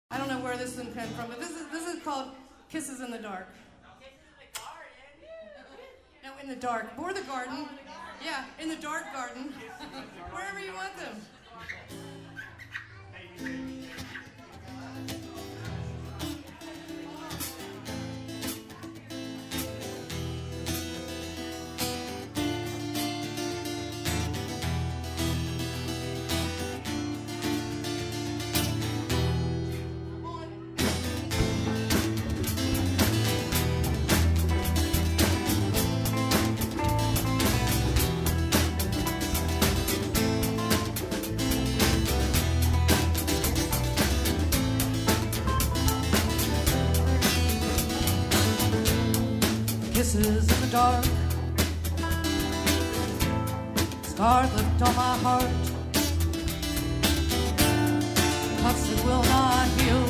I don't know where this one came from, but this is called Kisses in the Dark. No, in the dark. Or the garden. Yeah, in the dark garden. Wherever you want them. Kisses in the dark, scars left on my heart, cuts that will not heal.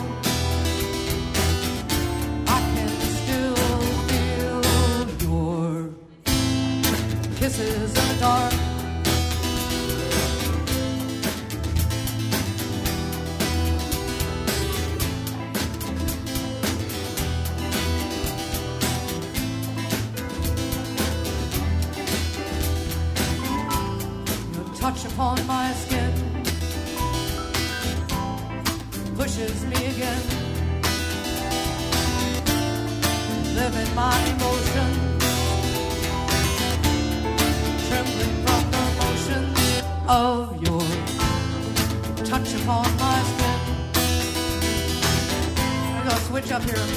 I can still feel your kisses in the dark. Touch upon my skin pushes me again. Live in my emotion, trembling from the motion of your touch upon my skin. I'm gonna switch up here.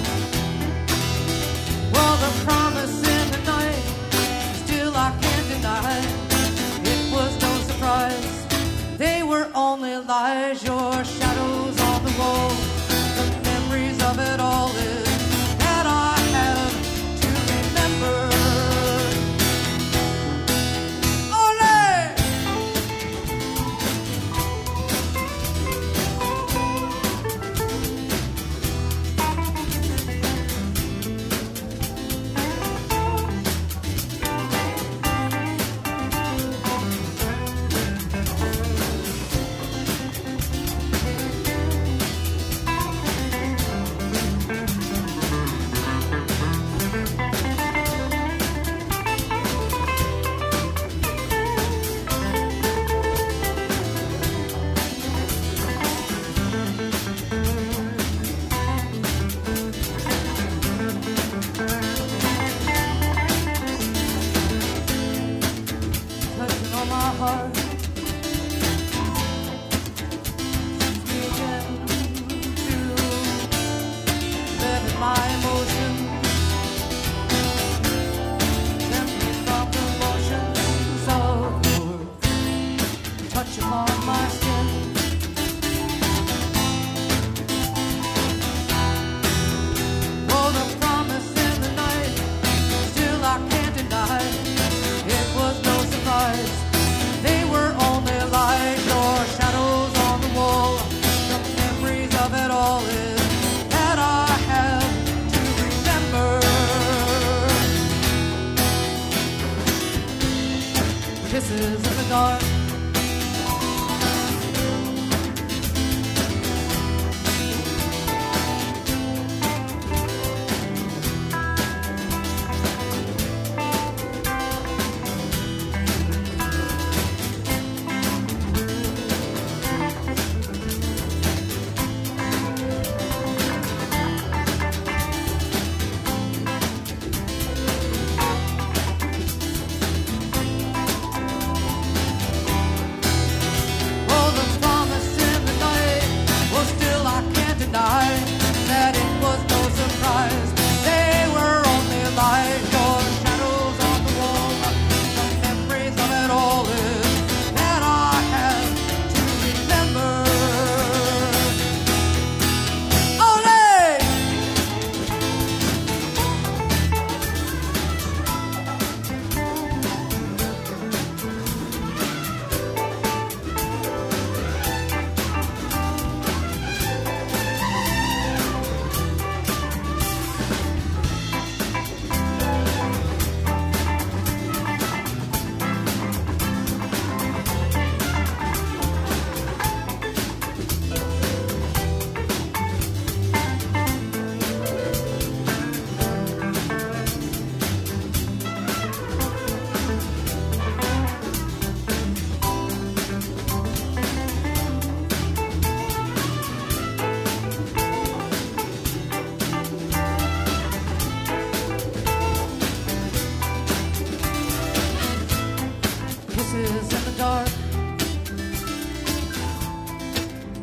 Well, the promise in the night, still I can't deny. Was no surprise, they were only lies. Your shadows on the wall, the memories of it all is that I have to remember. Ole!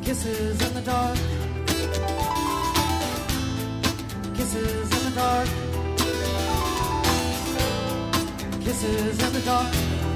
Kisses in the dark. Kisses in the dark. Kisses in the dark.